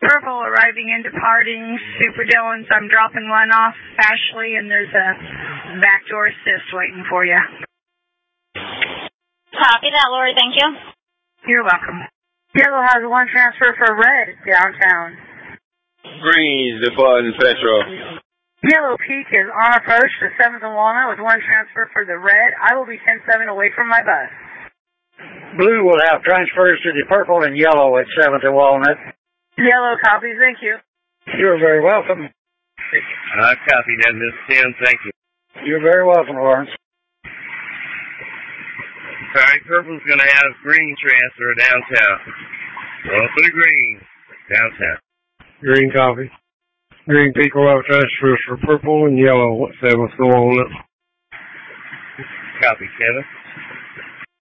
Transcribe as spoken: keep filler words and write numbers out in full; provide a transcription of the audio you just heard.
Purple arriving and departing. Super Dillons, I'm dropping one off. Ashley, and there's a backdoor assist waiting for you. Copy that, Lori. Thank you. You're welcome. Yellow has one transfer for red downtown. Green, departing Petro. Yellow Peak is on approach to seventh and Walnut with one transfer for the red. I will be ten seven away from my bus. Blue will have transfers to the purple and yellow at seventh and Walnut. Yellow copy, thank you. You're very welcome. I copy that, Miss Tim, thank you. You're very welcome, Lawrence. All right, purple's going to have green transfer downtown. One for the green, downtown. Green copy. Green Peak will have transfers for purple and yellow at seventh and Walnut. Copy, Kevin.